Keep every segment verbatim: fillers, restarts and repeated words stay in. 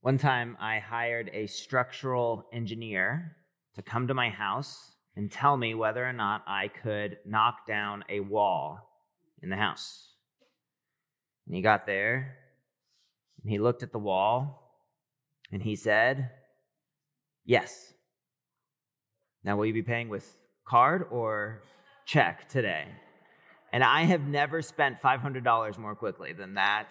One time I hired a structural engineer to come to my house and tell me whether or not I could knock down a wall in the house. And he got there and he looked at the wall and he said, "Yes. Now, will you be paying with card or check today?" And I have never spent five hundred dollars more quickly than that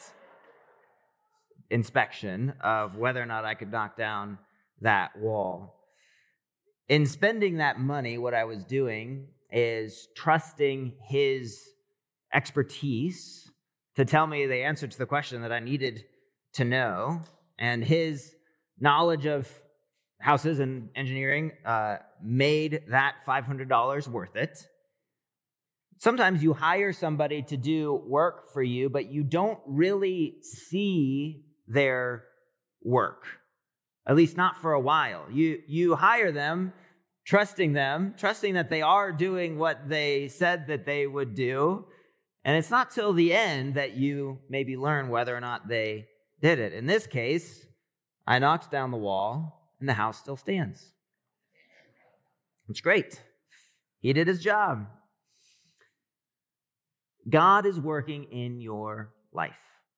inspection of whether or not I could knock down that wall. In spending that money, what I was doing is trusting his expertise to tell me the answer to the question that I needed to know, and his knowledge of houses and engineering uh, made that five hundred dollars worth it. Sometimes you hire somebody to do work for you, but you don't really see their work, at least not for a while. You, you hire them, trusting them, trusting that they are doing what they said that they would do, and it's not till the end that you maybe learn whether or not they did it. In this case, I knocked down the wall, and the house still stands. It's great. He did his job. God is working in your life.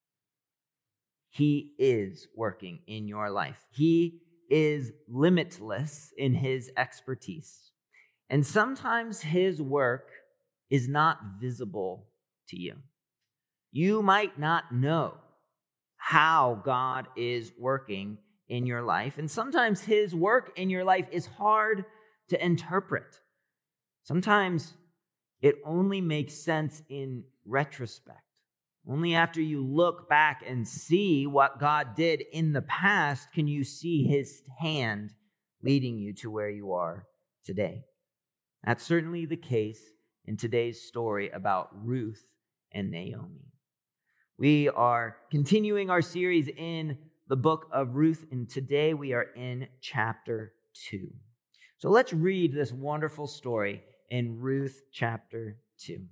He is working in your life. He is limitless in his expertise. And sometimes his work is not visible to you. You might not know how God is working in your life. And sometimes his work in your life is hard to interpret. Sometimes it only makes sense in retrospect. Only after you look back and see what God did in the past can you see his hand leading you to where you are today. That's certainly the case in today's story about Ruth and Naomi. We are continuing our series in the book of Ruth, and today we are in chapter two. So let's read this wonderful story in Ruth chapter two.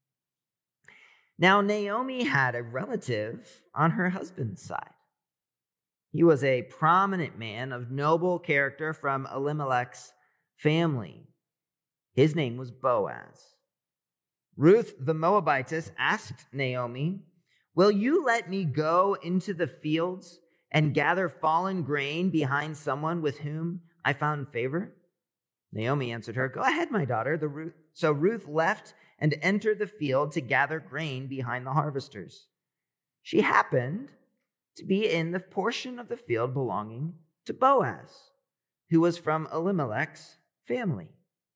Now, Naomi had a relative on her husband's side. He was a prominent man of noble character from Elimelech's family. His name was Boaz. Ruth the Moabitess asked Naomi, "Will you let me go into the fields and gather fallen grain behind someone with whom I found favor?" Naomi answered her, "Go ahead, my daughter." The Ruth, so Ruth left and entered the field to gather grain behind the harvesters. She happened to be in the portion of the field belonging to Boaz, who was from Elimelech's family.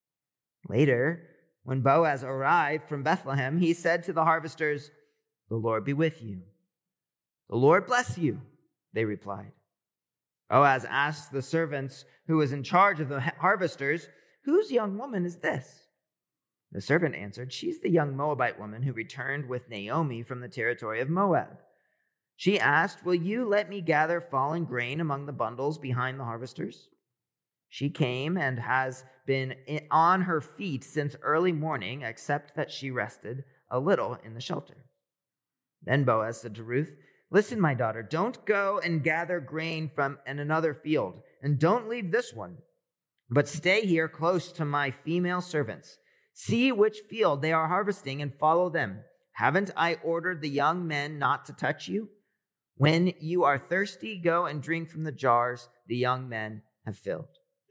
Later, when Boaz arrived from Bethlehem, he said to the harvesters, "The Lord be with you." "The Lord bless you," they replied. Boaz asked the servants who was in charge of the harvesters, "Whose young woman is this?" The servant answered, "She's the young Moabite woman who returned with Naomi from the territory of Moab." She asked, "Will you let me gather fallen grain among the bundles behind the harvesters?" She came and has been on her feet since early morning, except that she rested a little in the shelter. Then Boaz said to Ruth, "Listen, my daughter, don't go and gather grain from in another field, and don't leave this one, but stay here close to my female servants. See which field they are harvesting and follow them. Haven't I ordered the young men not to touch you? When you are thirsty, go and drink from the jars the young men have filled."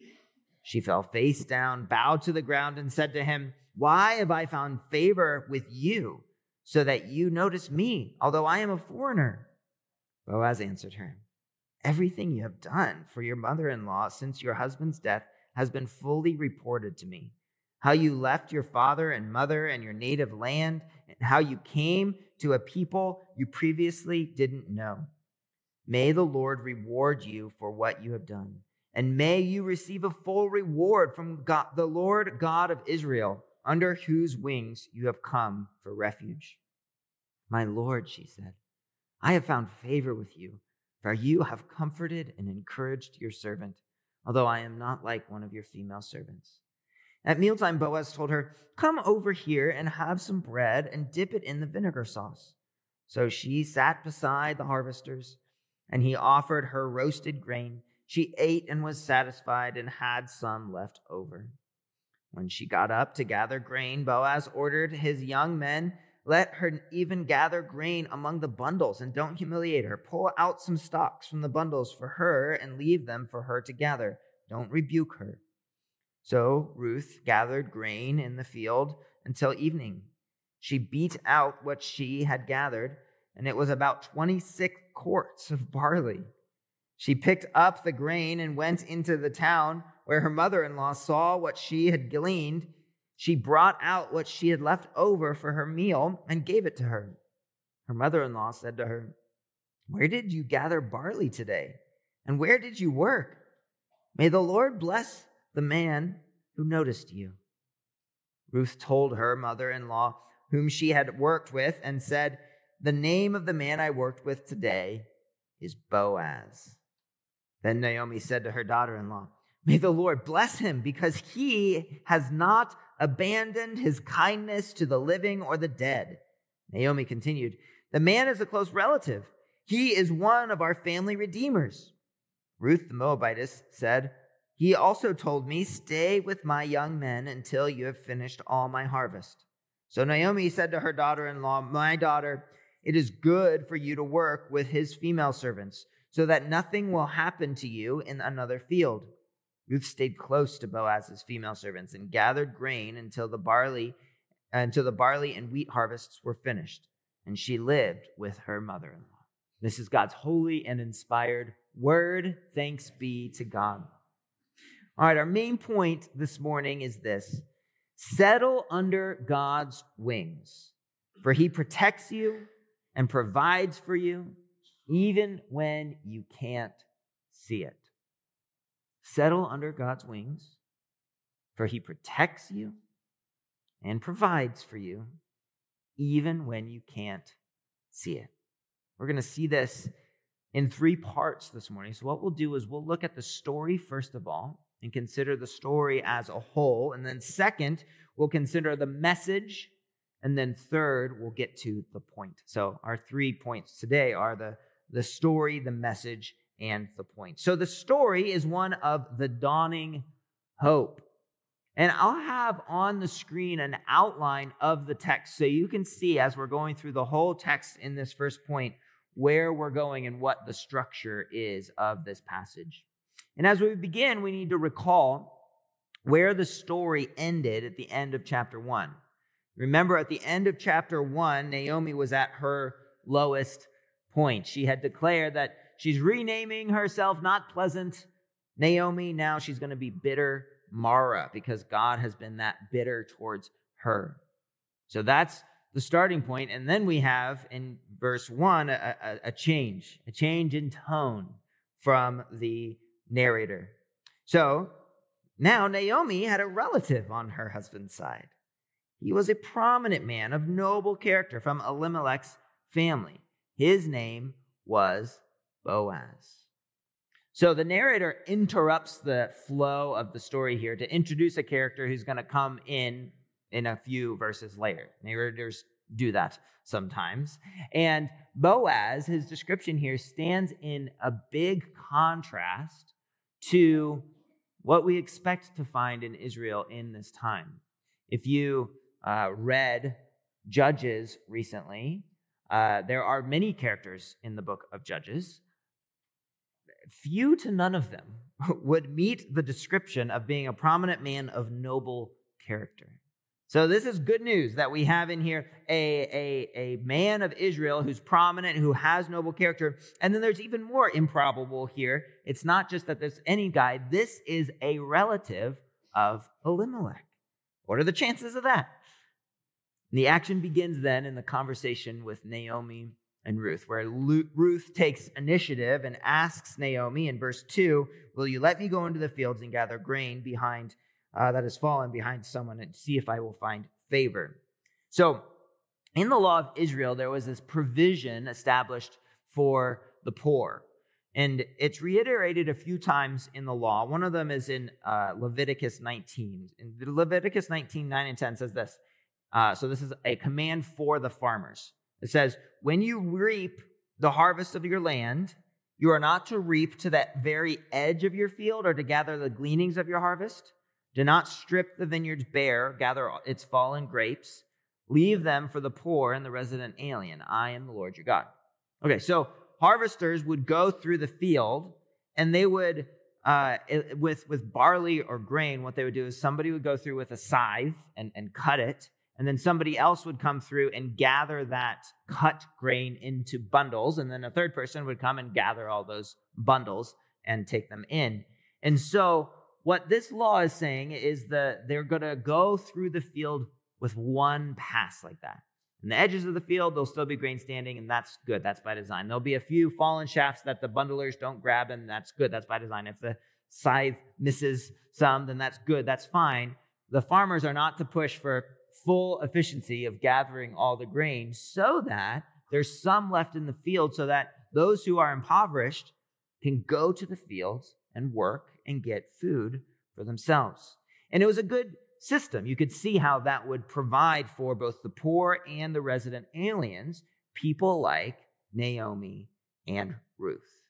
She fell face down, bowed to the ground, and said to him, "Why have I found favor with you, so that you notice me, although I am a foreigner?" Boaz answered her, "Everything you have done for your mother-in-law since your husband's death has been fully reported to me. How you left your father and mother and your native land, and how you came to a people you previously didn't know. May the Lord reward you for what you have done, and may you receive a full reward from God, the Lord God of Israel, under whose wings you have come for refuge." "My Lord," she said, "I have found favor with you, for you have comforted and encouraged your servant, although I am not like one of your female servants." At mealtime, Boaz told her, "Come over here and have some bread and dip it in the vinegar sauce." So she sat beside the harvesters, and he offered her roasted grain. She ate and was satisfied and had some left over. When she got up to gather grain, Boaz ordered his young men, let her even gather grain among the bundles and don't humiliate her. Pull out some stalks from the bundles for her and leave them for her to gather. Don't rebuke her. So Ruth gathered grain in the field until evening. She beat out what she had gathered, and it was about twenty-six quarts of barley. She picked up the grain and went into the town where her mother-in-law saw what she had gleaned. She brought out what she had left over for her meal and gave it to her. Her mother-in-law said to her, "Where did you gather barley today? And where did you work? May the Lord bless the man who noticed you." Ruth told her mother-in-law, whom she had worked with, and said, "The name of the man I worked with today is Boaz." Then Naomi said to her daughter-in-law, "May the Lord bless him, because he has not abandoned his kindness to the living or the dead." Naomi continued, "The man is a close relative. He is one of our family redeemers." Ruth the Moabitess said, "He also told me, 'Stay with my young men until you have finished all my harvest.'" So Naomi said to her daughter-in-law, "My daughter, it is good for you to work with his female servants, so that nothing will happen to you in another field." Ruth stayed close to Boaz's female servants and gathered grain until the barley until the barley and wheat harvests were finished, and she lived with her mother-in-law. This is God's holy and inspired word. Thanks be to God. All right, our main point this morning is this: settle under God's wings, for he protects you and provides for you, even when you can't see it. Settle under God's wings, for he protects you and provides for you, even when you can't see it. We're going to see this in three parts this morning. So what we'll do is we'll look at the story first of all and consider the story as a whole. And then second, we'll consider the message. And then third, we'll get to the point. So our three points today are the, the story, the message, and the point. So the story is one of the dawning hope. And I'll have on the screen an outline of the text so you can see as we're going through the whole text in this first point where we're going and what the structure is of this passage. And as we begin, we need to recall where the story ended at the end of chapter one. Remember, at the end of chapter one, Naomi was at her lowest point. She had declared that she's renaming herself Not Pleasant Naomi. Now she's going to be Bitter Mara, because God has been that bitter towards her. So that's the starting point. And then we have in verse one a, a, a change, a change in tone from the narrator. So now Naomi had a relative on her husband's side. He was a prominent man of noble character from Elimelech's family. His name was Boaz. So the narrator interrupts the flow of the story here to introduce a character who's going to come in in a few verses later. Narrators do that sometimes. And Boaz, his description here, stands in a big contrast to what we expect to find in Israel in this time. If you uh, read Judges recently, uh, there are many characters in the book of Judges. Few to none of them would meet the description of being a prominent man of noble character. So this is good news that we have in here a, a, a man of Israel who's prominent, who has noble character. And then there's even more improbable here. It's not just that there's any guy. This is a relative of Elimelech. What are the chances of that? And the action begins then in the conversation with Naomi and Ruth, where Ruth takes initiative and asks Naomi in verse two, "Will you let me go into the fields and gather grain behind uh, that has fallen behind someone and see if I will find favor?" So in the law of Israel, there was this provision established for the poor. And it's reiterated a few times in the law. One of them is in uh, Leviticus nineteen. In Leviticus nineteen, nine and ten says this. Uh, so this is a command for the farmers. It says, "When you reap the harvest of your land, You are not to reap to that very edge of your field or to gather the gleanings of your harvest. Do not strip the vineyards bare, gather its fallen grapes. Leave them for the poor and the resident alien. I am the Lord your God. Okay, so harvesters would go through the field, and they would, uh, with, with barley or grain, what they would do is somebody would go through with a scythe and, and cut it, and then somebody else would come through and gather that cut grain into bundles, and then a third person would come and gather all those bundles and take them in. And so what this law is saying is that they're going to go through the field with one pass like that. In the edges of the field, there'll still be grain standing, and that's good. That's by design. There'll be a few fallen shafts that the bundlers don't grab, and that's good. That's by design. If the scythe misses some, then that's good. That's fine. The farmers are not to push for full efficiency of gathering all the grain so that there's some left in the field so that those who are impoverished can go to the fields and work and get food for themselves. And it was a good system. You could see how that would provide for both the poor and the resident aliens, people like Naomi and Ruth.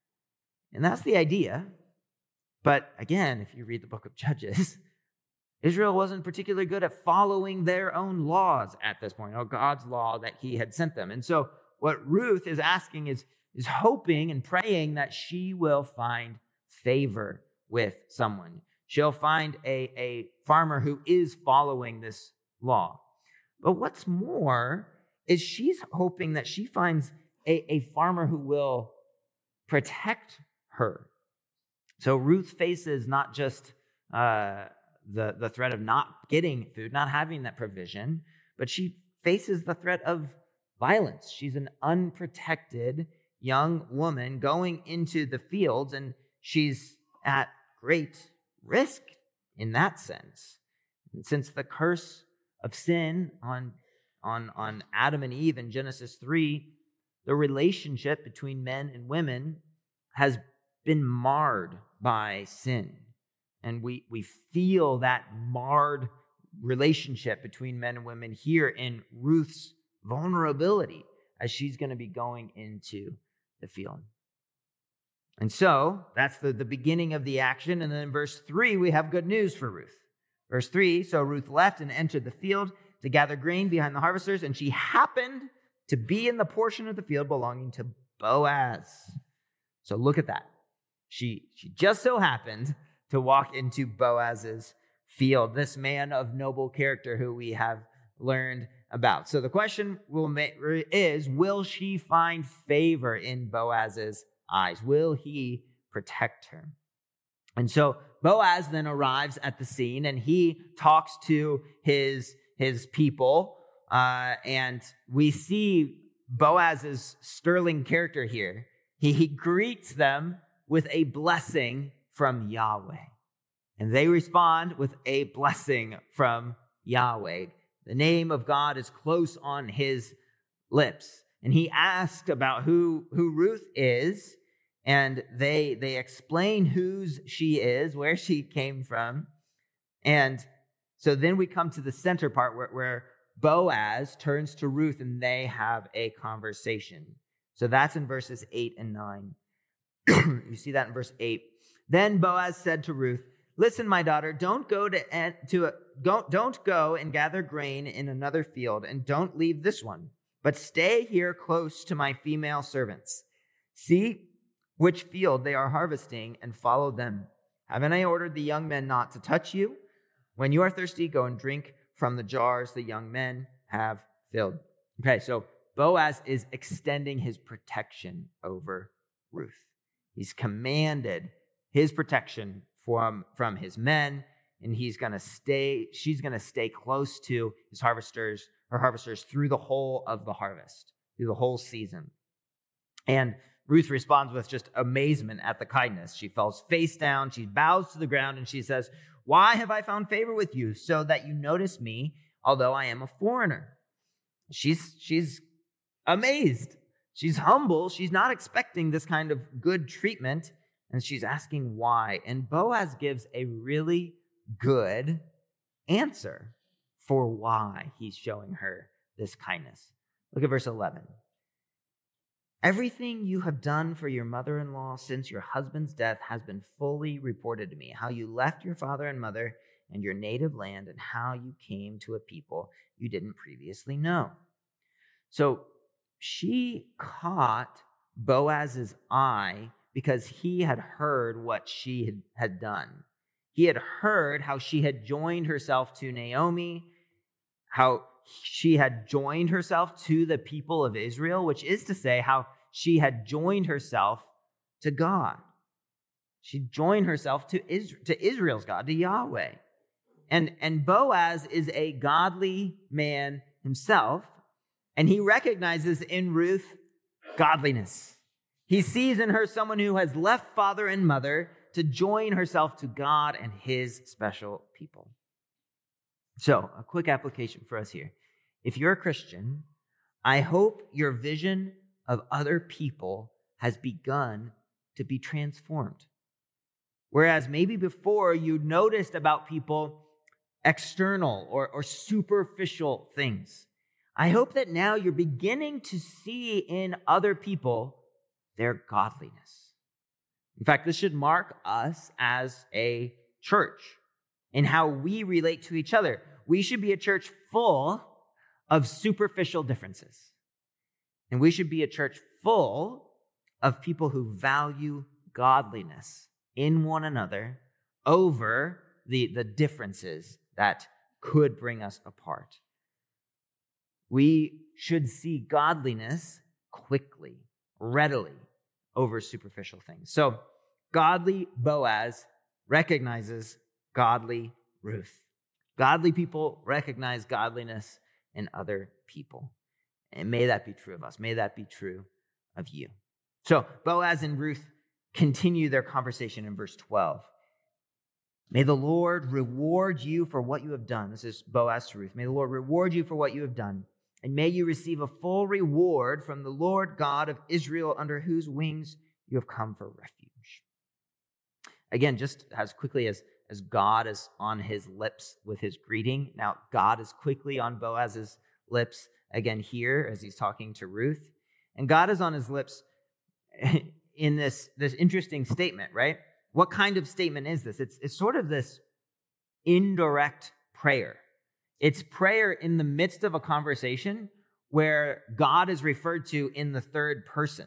And that's the idea. But again, if you read the book of Judges, Israel wasn't particularly good at following their own laws at this point, or God's law that he had sent them. And so what Ruth is asking is, is hoping and praying that she will find favor with someone. She'll find a, a farmer who is following this law. But what's more is she's hoping that she finds a, a farmer who will protect her. So Ruth faces not just uh, the, the threat of not getting food, not having that provision, but she faces the threat of violence. She's an unprotected young woman going into the fields, and she's at great risk in that sense. And since the curse of sin on, on, on Adam and Eve in Genesis three, the relationship between men and women has been marred by sin. And we, we feel that marred relationship between men and women here in Ruth's vulnerability as she's going to be going into the field. And so that's the, the beginning of the action. And then in verse three, we have good news for Ruth. Verse three, so Ruth left and entered the field to gather grain behind the harvesters, and she happened to be in the portion of the field belonging to Boaz. So look at that. She, she just so happened to walk into Boaz's field, this man of noble character who we have learned about. So the question will make, is, will she find favor in Boaz's eyes? Will he protect her? And so Boaz then arrives at the scene, and he talks to his, his people, uh, and we see Boaz's sterling character here. He, he greets them with a blessing from Yahweh, and they respond with a blessing from Yahweh. The name of God is close on his lips, and he asked about who, who Ruth is. And they they explain whose she is, where she came from. And so then we come to the center part where, where Boaz turns to Ruth and they have a conversation. So that's in verses eight and nine. You see that in verse eight. Then Boaz said to Ruth, "Listen, my daughter, don't go to, to a, don't, don't go and gather grain in another field, and don't leave this one, but stay here close to my female servants. See which field they are harvesting, and follow them. Haven't I ordered the young men not to touch you? When you are thirsty, go and drink from the jars the young men have filled." Okay, so Boaz is extending his protection over Ruth. He's commanded his protection from, from his men, and he's going to stay, she's going to stay close to his harvesters, her harvesters through the whole of the harvest, through the whole season. And Ruth responds with just amazement at the kindness. She falls face down, she bows to the ground, and she says, "Why have I found favor with you, so that you notice me, although I am a foreigner?" She's, she's amazed. She's humble. She's not expecting this kind of good treatment, and she's asking why. And Boaz gives a really good answer for why he's showing her this kindness. Look at verse eleven. Everything you have done for your mother-in-law since your husband's death has been fully reported to me. How you left your father and mother and your native land, and how you came to a people you didn't previously know." So she caught Boaz's eye because he had heard what she had, had done. He had heard how she had joined herself to Naomi, how she had joined herself to the people of Israel, which is to say, how she had joined herself to God. She joined herself to Israel, to Israel's God, to Yahweh. And, and Boaz is a godly man himself, and he recognizes in Ruth godliness. He sees in her someone who has left father and mother to join herself to God and his special people. So, a quick application for us here. If you're a Christian, I hope your vision of other people has begun to be transformed. Whereas maybe before you noticed about people external or, or superficial things, I hope that now you're beginning to see in other people their godliness. In fact, this should mark us as a church in how we relate to each other. We should be a church full of superficial differences. And we should be a church full of people who value godliness in one another over the, the differences that could bring us apart. We should see godliness quickly, readily, over superficial things. So, godly Boaz recognizes godly Ruth. Godly people recognize godliness in other people. And may that be true of us. May that be true of you. So, Boaz and Ruth continue their conversation in verse twelve. "May the Lord reward you for what you have done." This is Boaz to Ruth. "May the Lord reward you for what you have done, and may you receive a full reward from the Lord God of Israel, under whose wings you have come for refuge." Again, just as quickly as, as God is on his lips with his greeting, now God is quickly on Boaz's lips again here as he's talking to Ruth. And God is on his lips in this, this interesting statement, right? What kind of statement is this? It's, it's sort of this indirect prayer. It's prayer in the midst of a conversation where God is referred to in the third person.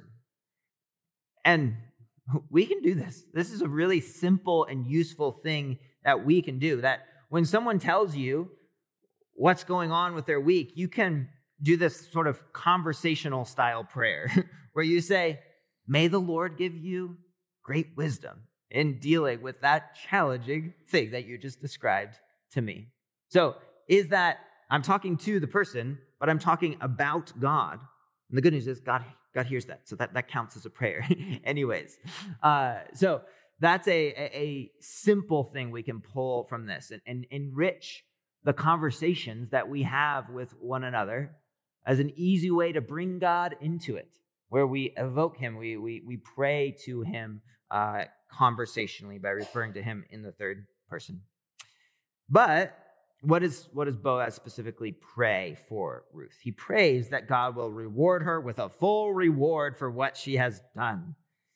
And we can do this. This is a really simple and useful thing that we can do. That when someone tells you what's going on with their week, you can do this sort of conversational style prayer where you say, "May the Lord give you great wisdom in dealing with that challenging thing that you just described to me." So is that I'm talking to the person, but I'm talking about God. And the good news is God, God hears that. So that, that counts as a prayer. Anyways, uh, so that's a, a, a simple thing we can pull from this and, and enrich the conversations that we have with one another as an easy way to bring God into it, where we evoke him, we we we pray to him uh, conversationally by referring to him in the third person. But what is what does Boaz specifically pray for Ruth? He prays that God will reward her with a full reward for what she has done.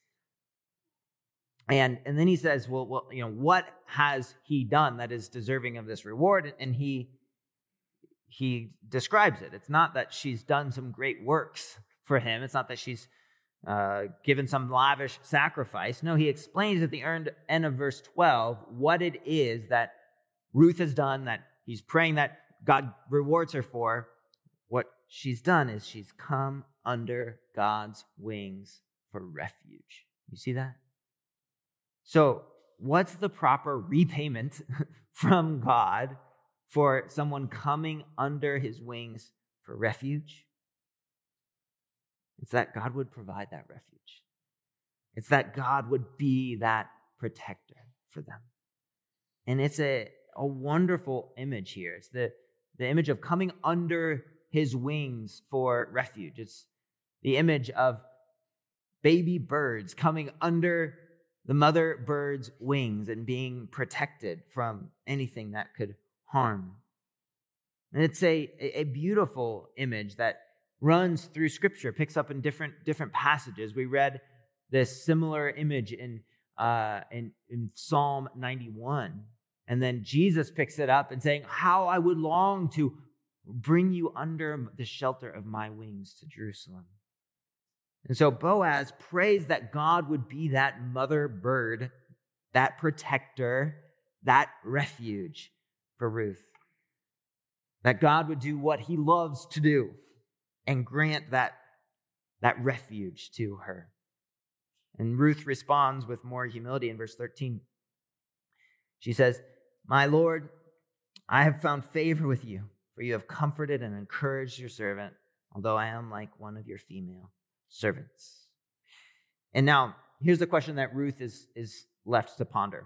And, and then he says, well, well, you know, what has he done that is deserving of this reward? And he he describes it. It's not that she's done some great works for him. It's not that she's uh, given some lavish sacrifice. No, he explains at the end of verse twelve what it is that Ruth has done, that he's praying that God rewards her for. What she's done is she's come under God's wings for refuge. You see that? So what's the proper repayment from God for someone coming under his wings for refuge? It's that God would provide that refuge. It's that God would be that protector for them. And it's a, a wonderful image here. It's the, the image of coming under his wings for refuge. It's the image of baby birds coming under the mother bird's wings and being protected from anything that could harm. And it's a, a beautiful image that runs through Scripture, picks up in different, different passages. We read this similar image in, uh, in, in Psalm ninety-one. And then Jesus picks it up and saying, how I would long to bring you under the shelter of my wings to Jerusalem. And so Boaz prays that God would be that mother bird, that protector, that refuge for Ruth. That God would do what he loves to do and grant that, that refuge to her. And Ruth responds with more humility in verse thirteen. She says, my Lord, I have found favor with you, for you have comforted and encouraged your servant, although I am like one of your female servants. And now, here's the question that Ruth is, is left to ponder.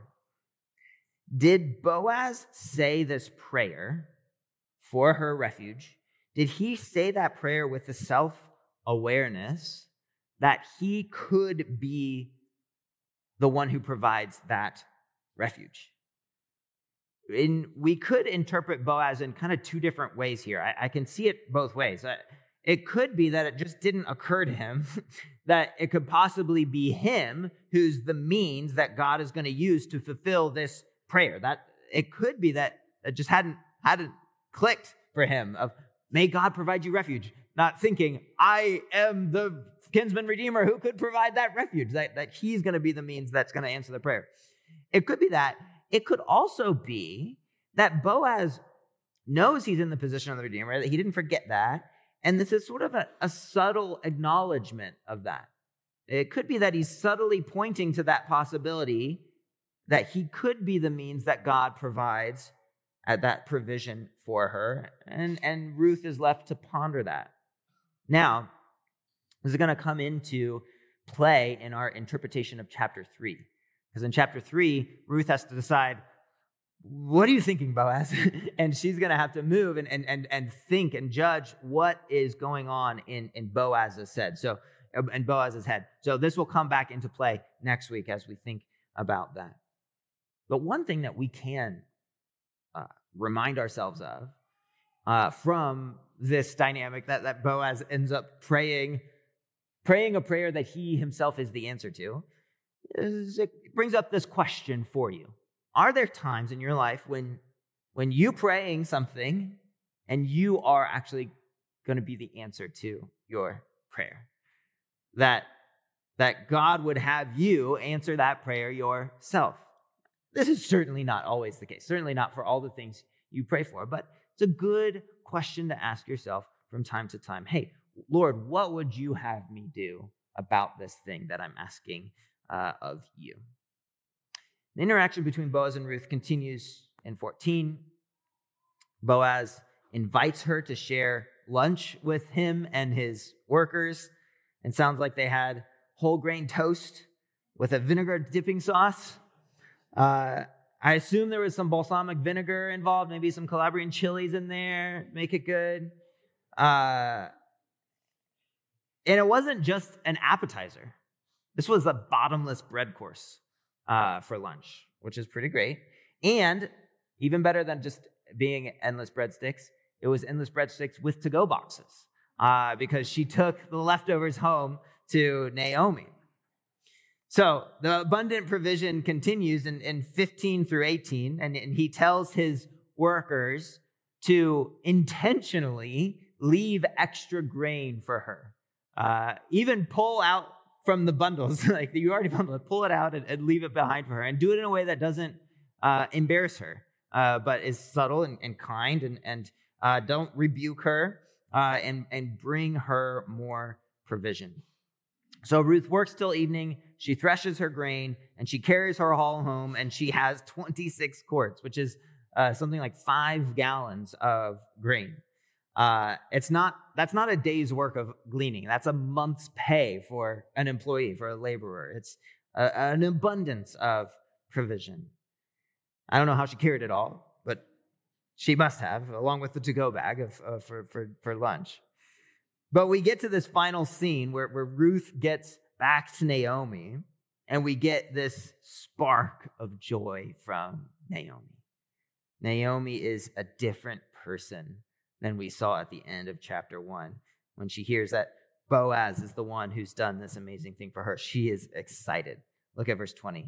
Did Boaz say this prayer for her refuge? Did he say that prayer with the self-awareness that he could be the one who provides that refuge? In, we could interpret Boaz in kind of two different ways here. I, I can see it both ways. I, It could be that it just didn't occur to him that it could possibly be him who's the means that God is going to use to fulfill this prayer. That it could be that it just hadn't hadn't clicked for him of, may God provide you refuge, not thinking, I am the kinsman redeemer who could provide that refuge, that, that he's going to be the means that's going to answer the prayer. It could be that. It could also be that Boaz knows he's in the position of the redeemer, that he didn't forget that. And this is sort of a, a subtle acknowledgement of that. It could be that he's subtly pointing to that possibility that he could be the means that God provides at that provision for her. And, and Ruth is left to ponder that. Now, this is going to come into play in our interpretation of chapter three. Because in chapter three, Ruth has to decide, what are you thinking, Boaz? And she's going to have to move and, and, and, and think and judge what is going on in, in Boaz's head. So, in Boaz's head. So this will come back into play next week as we think about that. But one thing that we can uh, remind ourselves of uh, from this dynamic that, that Boaz ends up praying, praying a prayer that he himself is the answer to, is it brings up this question for you. Are there times in your life when, when you praying something and you are actually going to be the answer to your prayer? That, that God would have you answer that prayer yourself. This is certainly not always the case, certainly not for all the things you pray for, but it's a good question to ask yourself from time to time. Hey, Lord, what would you have me do about this thing that I'm asking uh, of you? The interaction between Boaz and Ruth continues in fourteen. Boaz invites her to share lunch with him and his workers. It sounds like they had whole grain toast with a vinegar dipping sauce. Uh, I assume there was some balsamic vinegar involved, maybe some Calabrian chilies in there, make it good. Uh, and it wasn't just an appetizer. This was a bottomless bread course. Uh, for lunch, which is pretty great. And even better than just being endless breadsticks, it was endless breadsticks with to-go boxes uh, because she took the leftovers home to Naomi. So the abundant provision continues in, in fifteen through eighteen, and, and he tells his workers to intentionally leave extra grain for her. Uh, even pull out from the bundles, like you already bundled, pull it out and, and leave it behind for her, and do it in a way that doesn't uh, embarrass her, uh, but is subtle and, and kind, and, and uh, don't rebuke her, uh, and, and bring her more provision. So Ruth works till evening, she threshes her grain, and she carries her haul home, and she has twenty-six quarts, which is uh, something like five gallons of grain. Uh, it's not, that's not a day's work of gleaning. That's a month's pay for an employee, for a laborer. It's a, an abundance of provision. I don't know how she carried it all, but she must have, along with the to-go bag of, uh, for, for, for lunch. But we get to this final scene where, where Ruth gets back to Naomi, and we get this spark of joy from Naomi. Naomi is a different person than we saw at the end of chapter one. when she hears that Boaz is the one who's done this amazing thing for her. She is excited. Look at verse twenty.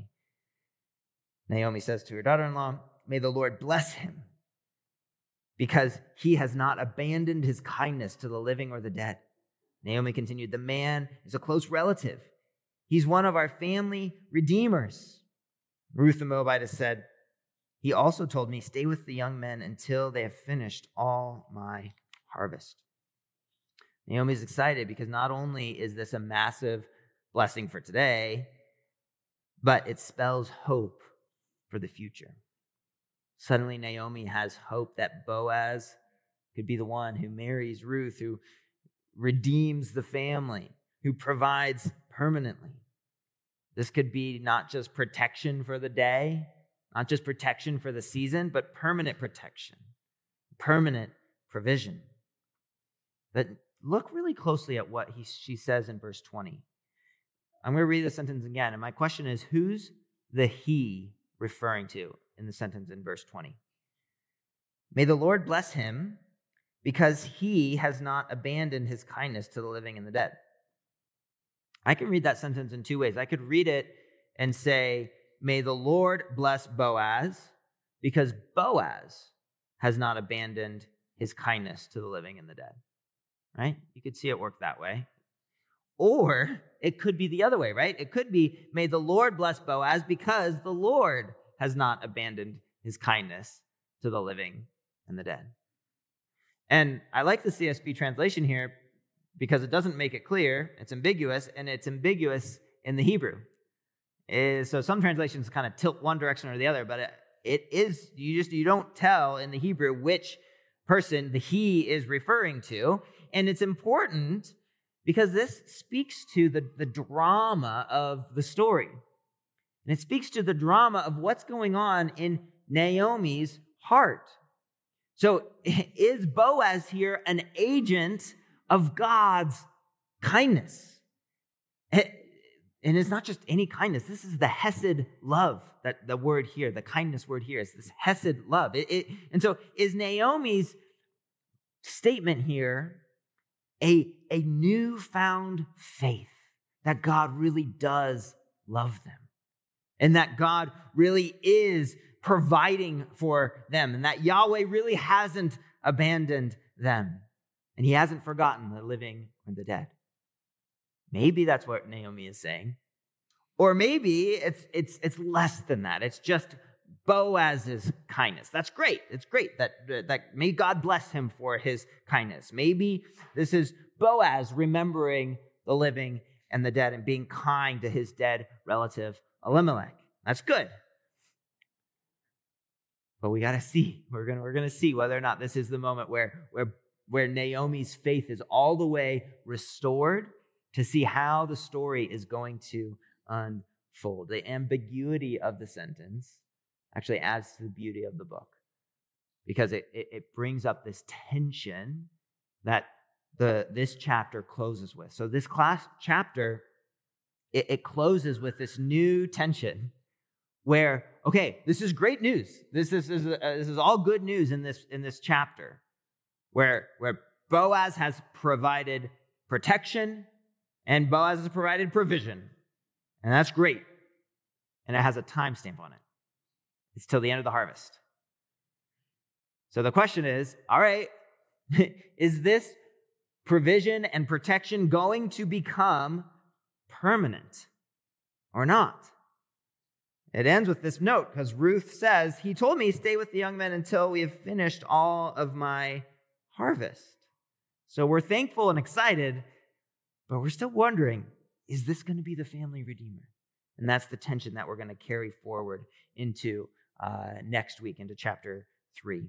Naomi says to her daughter-in-law, "May the Lord bless him, because he has not abandoned his kindness to the living or the dead." Naomi continued, "The man is a close relative. He's one of our family redeemers." Ruth the Moabitess said, "He also told me, 'Stay with the young men until they have finished all my harvest.'" Naomi's excited because not only is this a massive blessing for today, but it spells hope for the future. Suddenly, Naomi has hope that Boaz could be the one who marries Ruth, who redeems the family, who provides permanently. This could be not just protection for the day, not just protection for the season, but permanent protection, permanent provision. But look really closely at what he, she says in verse twenty. I'm going to read the sentence again, and my question is, who's the he referring to in the sentence in verse twenty? "May the Lord bless him, because he has not abandoned his kindness to the living and the dead." I can read that sentence in two ways. I could read it and say, "May the Lord bless Boaz, because Boaz has not abandoned his kindness to the living and the dead." Right? You could see it work that way. Or it could be the other way, right? It could be, "May the Lord bless Boaz, because the Lord has not abandoned his kindness to the living and the dead." And I like the C S B translation here because it doesn't make it clear. It's ambiguous, and it's ambiguous in the Hebrew. Uh, So some translations kind of tilt one direction or the other, but it, it is, you just, you don't tell in the Hebrew which person the he is referring to. And it's important because this speaks to the, the drama of the story. And it speaks to the drama of what's going on in Naomi's heart. So is Boaz here an agent of God's kindness? And it's not just any kindness. This is the hesed love, that the word here, the kindness word here is this hesed love. It, it, and so is Naomi's statement here a, a newfound faith that God really does love them, and that God really is providing for them, and that Yahweh really hasn't abandoned them, and he hasn't forgotten the living and the dead. Maybe that's what Naomi is saying. Or maybe it's it's it's less than that. It's just Boaz's kindness. That's great. It's great that, that may God bless him for his kindness. Maybe this is Boaz remembering the living and the dead and being kind to his dead relative Elimelech. That's good. But we got to see. We're going we're going to see whether or not this is the moment where, where, where Naomi's faith is all the way restored, to see how the story is going to unfold. The ambiguity of the sentence actually adds to the beauty of the book, because it, it, it brings up this tension that the this chapter closes with. So this class chapter, it, it closes with this new tension where, okay, this is great news. This, this, is, uh, this is all good news in this, in this chapter, where, where Boaz has provided protection and Boaz has provided provision. And that's great. And it has a timestamp on it. It's till the end of the harvest. So the question is, all right, is this provision and protection going to become permanent or not? It ends with this note, because Ruth says, "He told me, 'Stay with the young men until we have finished all of my harvest.'" So we're thankful and excited, but we're still wondering, is this going to be the family redeemer? And that's the tension that we're going to carry forward into uh, next week, into chapter three.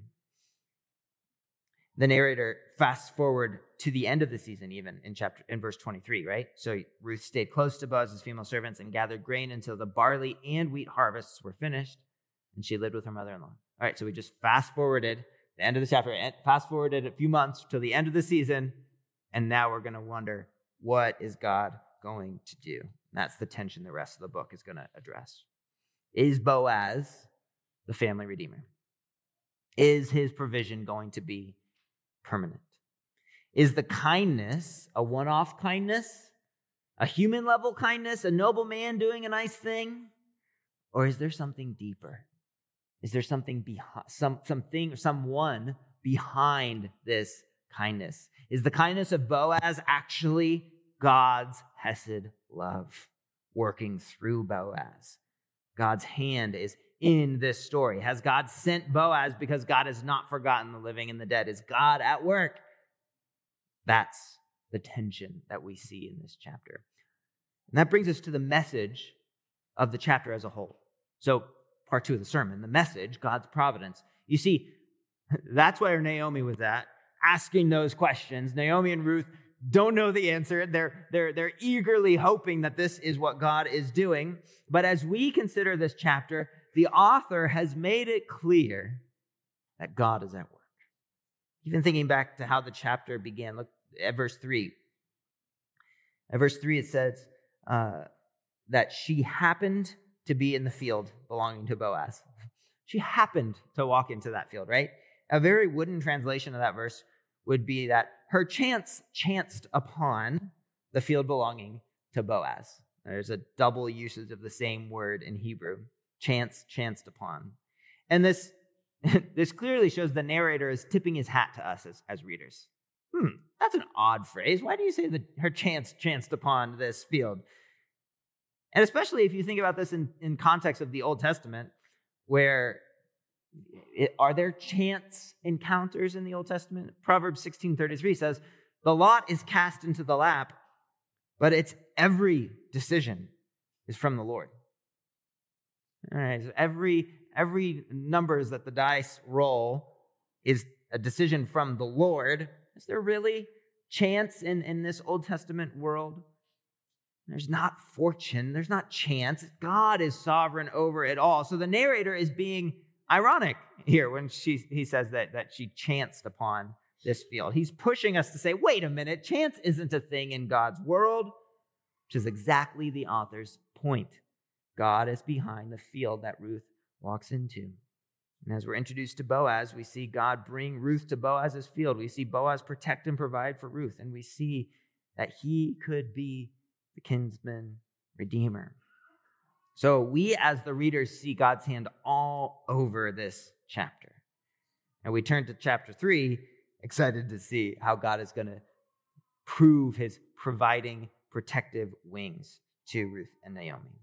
The narrator fast forward to the end of the season, even in chapter in verse twenty-three, right? So Ruth stayed close to Boaz's female servants and gathered grain until the barley and wheat harvests were finished, and she lived with her mother-in-law. All right, so we just fast forwarded the end of the chapter, fast forwarded a few months till the end of the season, and now we're going to wonder, what is God going to do? And that's the tension the rest of the book is going to address. Is Boaz the family redeemer? Is his provision going to be permanent? Is the kindness a one-off kindness? A human level kindness? A noble man doing a nice thing? Or is there something deeper? Is there something behind, some something or someone behind this kindness? Is the kindness of Boaz actually God's hesed love working through Boaz? God's hand is in this story. Has God sent Boaz because God has not forgotten the living and the dead? Is God at work? That's the tension that we see in this chapter. And that brings us to the message of the chapter as a whole. So, part two of the sermon, the message, God's providence. You see, that's where Naomi was at, asking those questions. Naomi and Ruth don't know the answer. They're, they're, they're eagerly hoping that this is what God is doing. But as we consider this chapter, the author has made it clear that God is at work. Even thinking back to how the chapter began, look at verse three. At verse three, it says uh, that she happened to be in the field belonging to Boaz. She happened to walk into that field, right? A very wooden translation of that verse would be that her chance chanced upon the field belonging to Boaz. There's a double usage of the same word in Hebrew. Chance, chanced upon. And this, this clearly shows the narrator is tipping his hat to us as, as readers. Hmm, that's an odd phrase. Why do you say that her chance chanced upon this field? And especially if you think about this in, in context of the Old Testament, where it, are there chance encounters in the Old Testament? Proverbs sixteen thirty-three says, the lot is cast into the lap, but its every decision is from the Lord. All right, so every, every numbers that the dice roll is a decision from the Lord. Is there really chance in, in this Old Testament world? There's not fortune. There's not chance. God is sovereign over it all. So the narrator is being ironic here when she, he says that, that she chanced upon this field. He's pushing us to say, wait a minute, chance isn't a thing in God's world, which is exactly the author's point. God is behind the field that Ruth walks into. And as we're introduced to Boaz, we see God bring Ruth to Boaz's field. We see Boaz protect and provide for Ruth. And we see that he could be the kinsman redeemer. So we as the readers see God's hand all over this chapter. And we turn to chapter three, excited to see how God is going to prove his providing protective wings to Ruth and Naomi.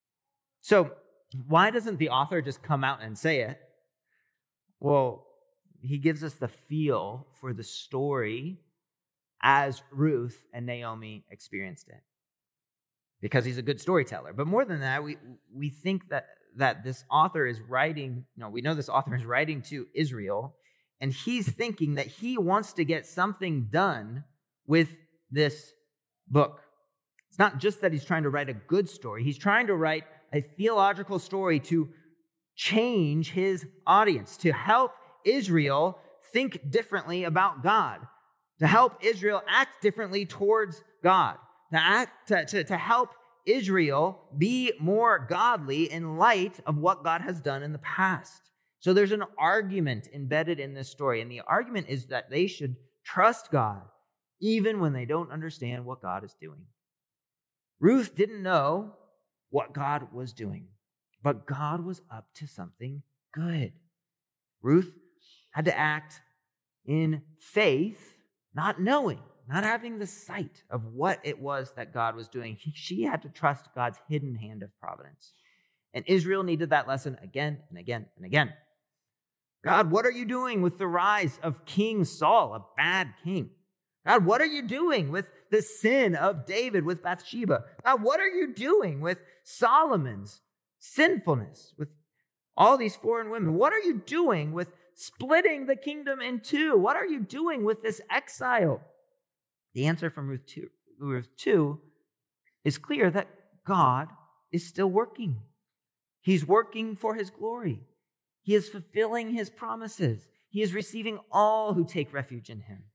So why doesn't the author just come out and say it? Well, he gives us the feel for the story as Ruth and Naomi experienced it, because he's a good storyteller. But more than that, we we think that, that this author is writing, no, we know this author is writing to Israel, and he's thinking that he wants to get something done with this book. It's not just that he's trying to write a good story. He's trying to write a theological story to change his audience, to help Israel think differently about God, to help Israel act differently towards God, to, act, to, to, to help Israel be more godly in light of what God has done in the past. So there's an argument embedded in this story, and the argument is that they should trust God even when they don't understand what God is doing. Ruth didn't know what God was doing, but God was up to something good. Ruth had to act in faith, not knowing, not having the sight of what it was that God was doing. She had to trust God's hidden hand of providence. And Israel needed that lesson again and again and again. God, what are you doing with the rise of King Saul, a bad king? God, what are you doing with the sin of David with Bathsheba? God, what are you doing with Solomon's sinfulness, with all these foreign women? What are you doing with splitting the kingdom in two? What are you doing with this exile? The answer from Ruth two, Ruth two is clear that God is still working. He's working for his glory. He is fulfilling his promises. He is receiving all who take refuge in him.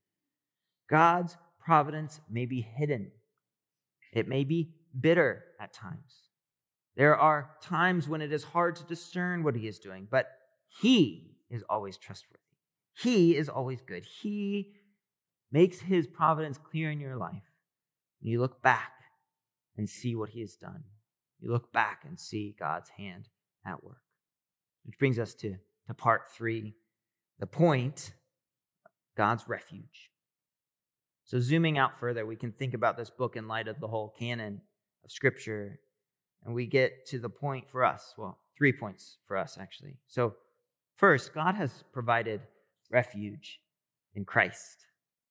God's providence may be hidden. It may be bitter at times. There are times when it is hard to discern what he is doing, but he is always trustworthy. He is always good. He makes his providence clear in your life, and you look back and see what he has done. You look back and see God's hand at work. Which brings us to, to part three, the point, God's refuge. So zooming out further, we can think about this book in light of the whole canon of Scripture, and we get to the point for us, well, three points for us, actually. So first, God has provided refuge in Christ.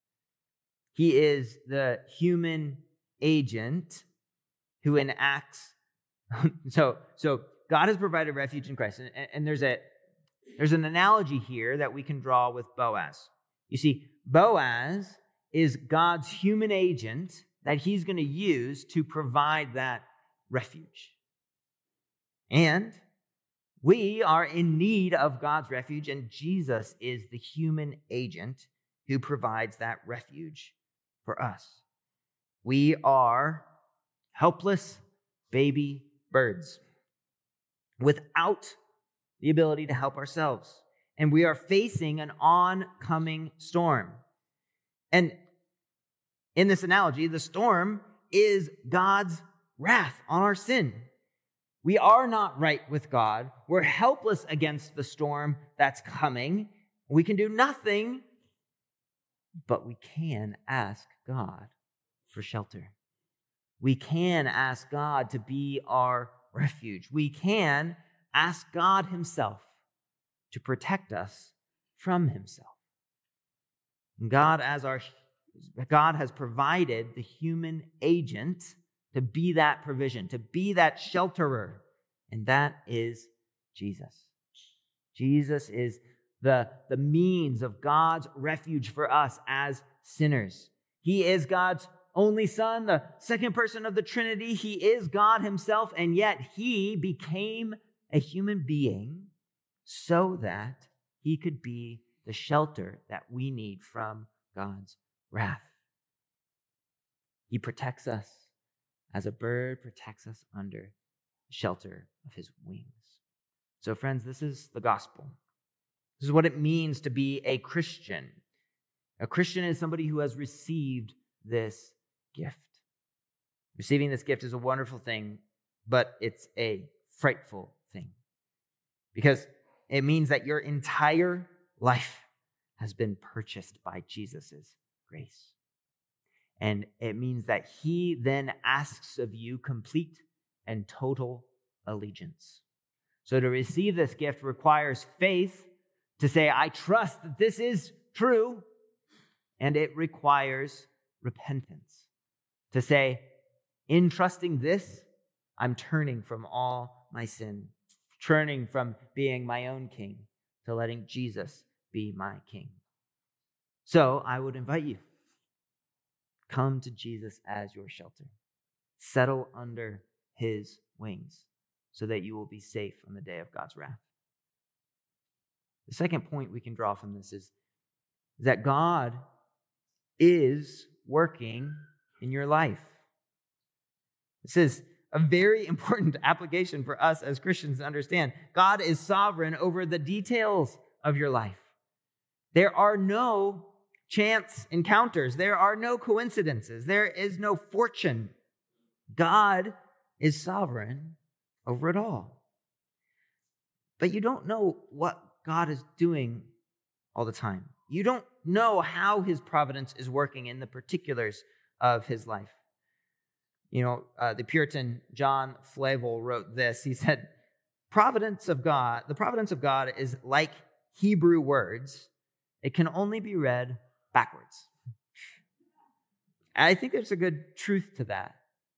He is the human agent who enacts. so, so God has provided refuge in Christ. And, and there's a there's an analogy here that we can draw with Boaz. You see, Boaz is God's human agent that he's going to use to provide that refuge. And we are in need of God's refuge, and Jesus is the human agent who provides that refuge for us. We are helpless baby birds without the ability to help ourselves. And we are facing an oncoming storm. And in this analogy, the storm is God's wrath on our sin. We are not right with God. We're helpless against the storm that's coming. We can do nothing, but we can ask God for shelter. We can ask God to be our refuge. We can ask God himself to protect us from himself. And God, as our God has provided the human agent to be that provision, to be that shelterer, and that is Jesus. Jesus is the, the means of God's refuge for us as sinners. He is God's only Son, the second person of the Trinity. He is God himself, and yet he became a human being so that he could be the shelter that we need from God's wrath. He protects us as a bird protects us under the shelter of his wings. So, friends, this is the gospel. This is what it means to be a Christian. A Christian is somebody who has received this gift. Receiving this gift is a wonderful thing, but it's a frightful thing because it means that your entire life has been purchased by Jesus' grace. And it means that he then asks of you complete and total allegiance. So to receive this gift requires faith to say, I trust that this is true. And it requires repentance to say, in trusting this, I'm turning from all my sin, turning from being my own king to letting Jesus be my king. So I would invite you, come to Jesus as your shelter. Settle under his wings so that you will be safe on the day of God's wrath. The second point we can draw from this is that God is working in your life. This is a very important application for us as Christians to understand. God is sovereign over the details of your life. There are no chance encounters. There are no coincidences. There is no fortune. God is sovereign over it all. But you don't know what God is doing all the time. You don't know how his providence is working in the particulars of his life. You know, uh, the Puritan John Flavel wrote this. He said, providence of God, the providence of God is like Hebrew words. It can only be read backwards. And I think there's a good truth to that.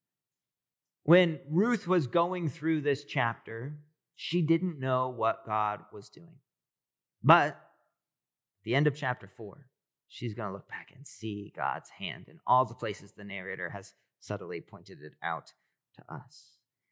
When Ruth was going through this chapter, she didn't know what God was doing. But at the end of chapter four, she's going to look back and see God's hand in all the places the narrator has subtly pointed it out to us.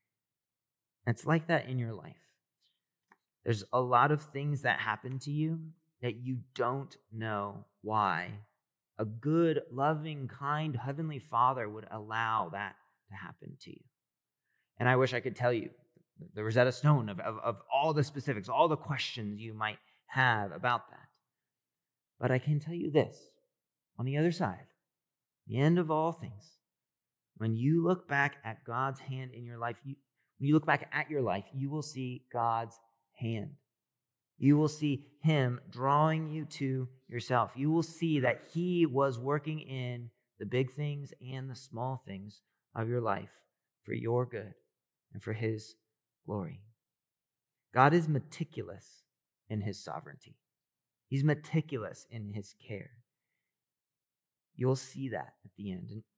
And it's like that in your life. There's a lot of things that happen to you that you don't know why a good, loving, kind, heavenly Father would allow that to happen to you. And I wish I could tell you the Rosetta Stone of, of, of all the specifics, all the questions you might have about that. But I can tell you this, on the other side, the end of all things, when you look back at God's hand in your life, you, when you look back at your life, you will see God's hand. You will see him drawing you to yourself. You will see that he was working in the big things and the small things of your life for your good and for his glory. God is meticulous in his sovereignty. He's meticulous in his care. You'll see that at the end. And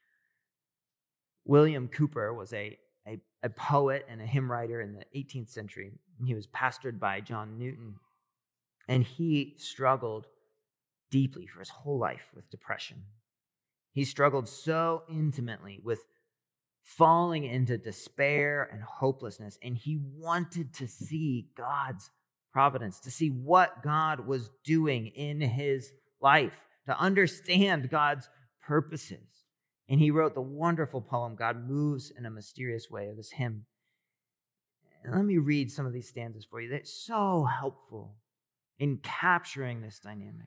William Cowper was a, a, a poet and a hymn writer in the eighteenth century. He was pastored by John Newton, and he struggled deeply for his whole life with depression. He struggled so intimately with falling into despair and hopelessness, and he wanted to see God's providence, to see what God was doing in his life, to understand God's purposes. And he wrote the wonderful poem, God Moves in a Mysterious Way, of this hymn. And let me read some of these stanzas for you. They're so helpful in capturing this dynamic.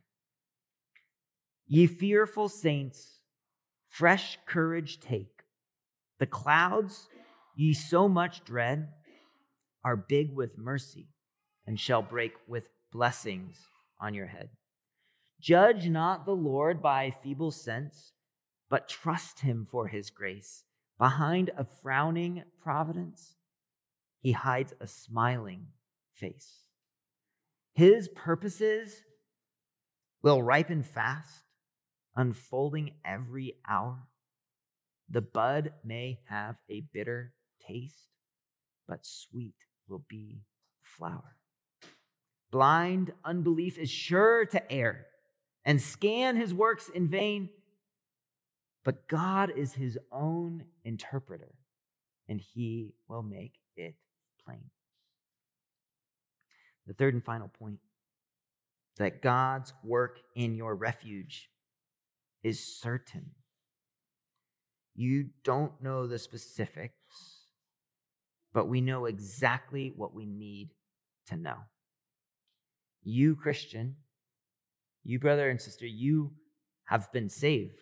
Ye fearful saints, fresh courage take. The clouds ye so much dread are big with mercy and shall break with blessings on your head. Judge not the Lord by feeble sense, but trust him for his grace. Behind a frowning providence, he hides a smiling face. His purposes will ripen fast, unfolding every hour. The bud may have a bitter taste, but sweet will be the flower. Blind unbelief is sure to err and scan his works in vain, but God is his own interpreter, and he will make it plain. The third and final point, that God's work in your refuge is certain. You don't know the specifics, but we know exactly what we need to know. You, Christian, you, brother and sister, you have been saved.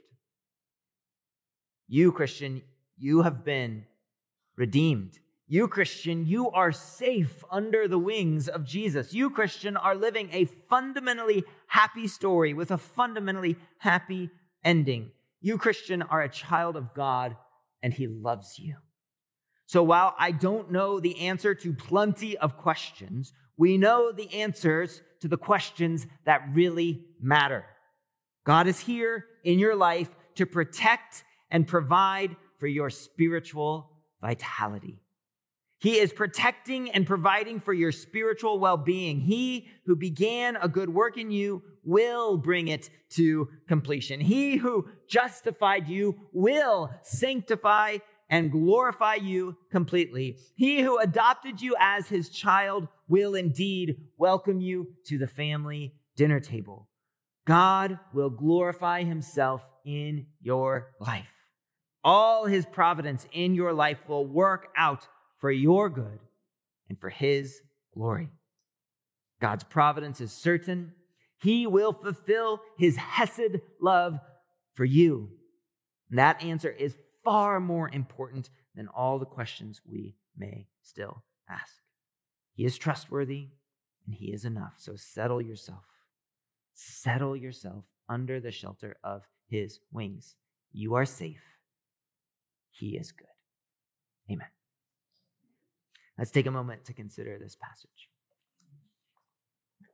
You, Christian, you have been redeemed. You, Christian, you are safe under the wings of Jesus. You, Christian, are living a fundamentally happy story with a fundamentally happy ending. You, Christian, are a child of God, and he loves you. So while I don't know the answer to plenty of questions, we know the answers to the questions that really matter. God is here in your life to protect and provide for your spiritual vitality. He is protecting and providing for your spiritual well-being. He who began a good work in you will bring it to completion. He who justified you will sanctify and glorify you completely. He who adopted you as his child will indeed welcome you to the family dinner table. God will glorify himself in your life. All his providence in your life will work out for your good and for his glory. God's providence is certain. He will fulfill his hesed love for you. And that answer is far more important than all the questions we may still ask. He is trustworthy and he is enough. So settle yourself. Settle yourself under the shelter of his wings. You are safe. He is good. Amen. Let's take a moment to consider this passage.